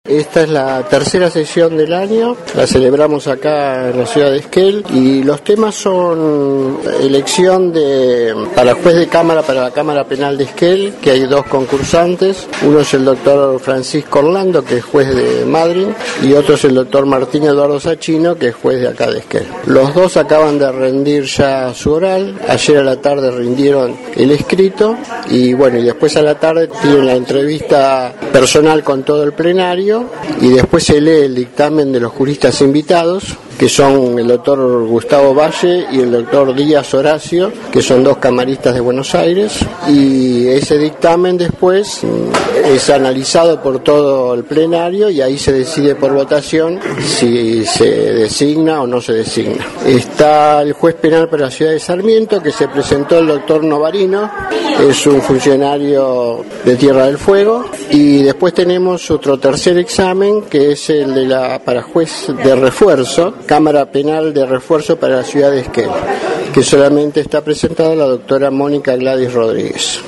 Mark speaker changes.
Speaker 1: Esta es la tercera sesión del año, la celebramos acá en la ciudad de Esquel y los temas son elección para juez de cámara para la Cámara Penal de Esquel, que hay dos concursantes, uno es el doctor Francisco Orlando, que es juez de Madryn, y otro es el doctor Martín Eduardo Sachino, que es juez de acá de Esquel. Los dos acaban de rendir ya su oral, ayer a la tarde rindieron el escrito y bueno, y después a la tarde tienen la entrevista personal con todo el plenario y después se lee el dictamen de los juristas invitados, que son el doctor Gustavo Valle y el doctor Díaz Horacio, que son dos camaristas de Buenos Aires, y ese dictamen después es analizado por todo el plenario y ahí se decide por votación si se designa o no se designa. Está el juez penal para la ciudad de Sarmiento, que se presentó el doctor Novarino, es un funcionario de Tierra del Fuego, y después tenemos otro tercer examen, que es el de para juez de refuerzo, Cámara Penal de Refuerzo para la ciudad de Esquel, que solamente está presentada la doctora Mónica Gladys Rodríguez.